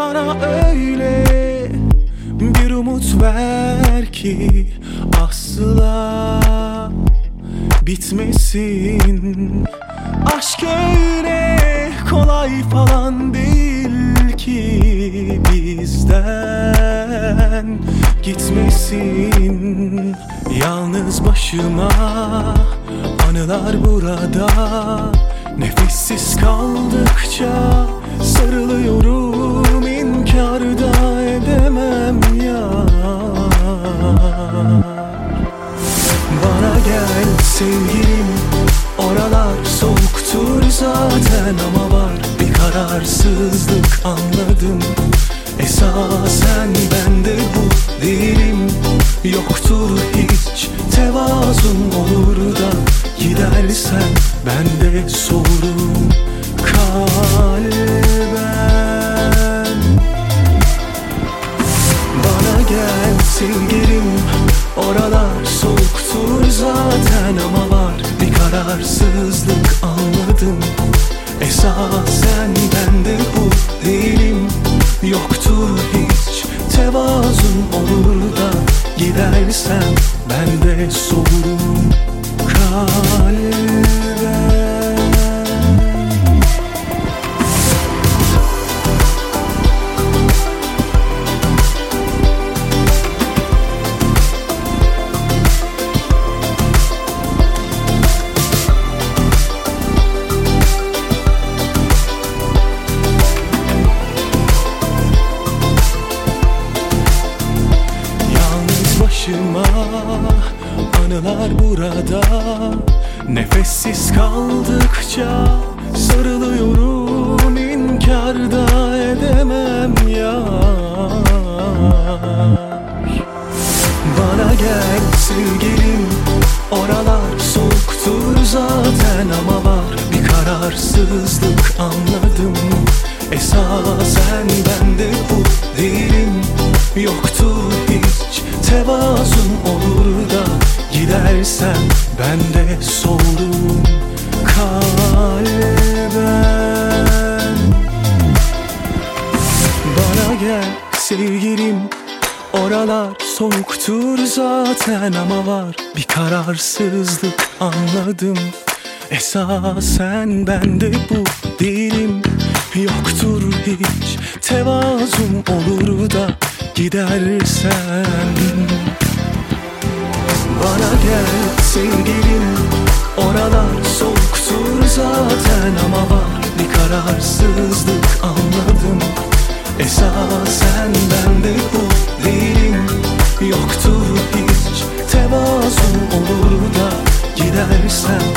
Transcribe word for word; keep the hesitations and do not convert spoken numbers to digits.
Bana öyle bir umut ver ki asla bitmesin. Aşk öyle kolay falan değil ki bizden gitmesin. Yalnız başıma anılar burada, nefessiz kaldıkça sarılıyorum, inkar da edemem ya. Bana gel sevgilim, oralar soğuktur zaten ama var bir kararsızlık, anladım. Esasen bende bu değilim, yoktur hiç tevazun, olur da gidersen ben de soğurum kalben. Bana gel sevgilim, oralar soğuktur zaten ama var bir kararsızlık, anladım. Esasen bende bu değilim, yoktur hiç tevazun, olur da gidersen ben de soğurum kalben. Başıma anılar burada, nefessiz kaldıkça sarılıyorum, inkar da edemem ya. Bana gel sevgilim, oralar soğuktur zaten ama var bir kararsızlık, anladım. Esasen bende bu değilim, yoktur hiç tevazun, olur da gidersen ben de soğurum kalben. Bana gel sevgilim, oralar soğuktur zaten ama var bir kararsızlık, anladım. Esasen bende bu değilim, yoktur hiç tevazun, olur da gidersen. Bana gel sevgilim, oralar soğuktur zaten ama var bir kararsızlık, anladım. Esasen bende bu değilim, yoktur hiç tevazun, olur da gidersen